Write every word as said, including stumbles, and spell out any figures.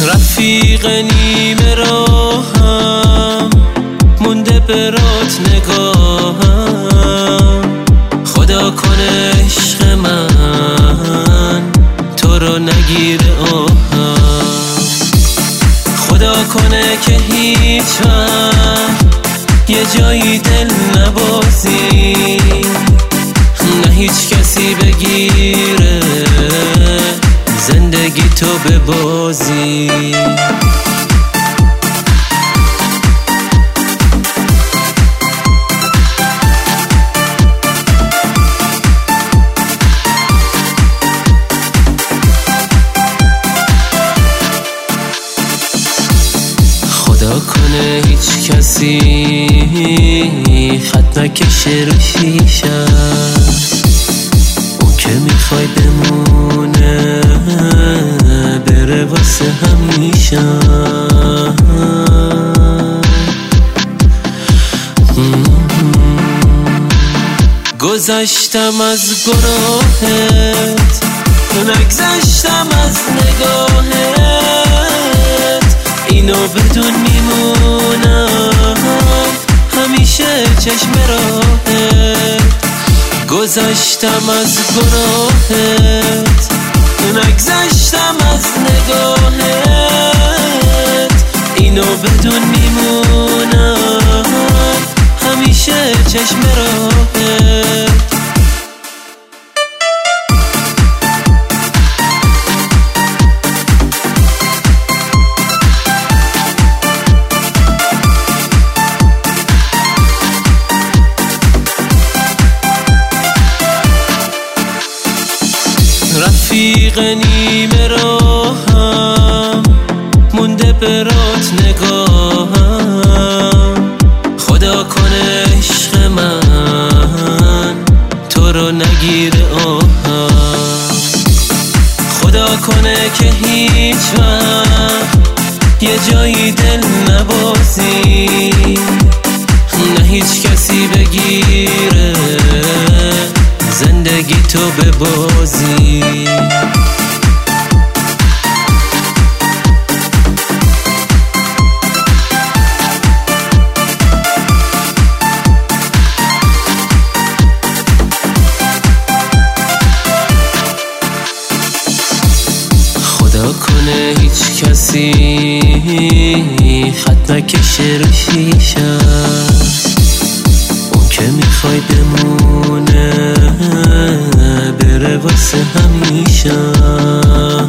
رفیق نیمه راهم مونده برات نگاهم، خدا کنه عشق من تو رو نگیره آهم، خدا کنه که هیچ وقت یه جایی دل نبازی، نه هیچ کسی بگیره زندگی تو به بازی. خدا کنه هیچ کسی خط نکشه رو شیشه، اون که میخوای بمونه بره واسه همیشه. گذشتم از گناهت، نگذشتم از نگاهت، اینو بدون میمونم همیشه چشم راهت. گذشتم از گناهت، نگذشتم از نگاهت، اینو بدون میمونم همیشه چشم راهت. رفیق نیمه راهم مونده برات نگاهم، خدا کنه عشق من تو رو نگیره آهم، خدا کنه که هیچ وقت یه جایی دل نبازی، نه هیچ کسی بگیره زندگی تو به بازی. خدا کنه هیچ کسی خط نکشه رو شیشه، اون که میخوای بمونه بره واسه همیشه.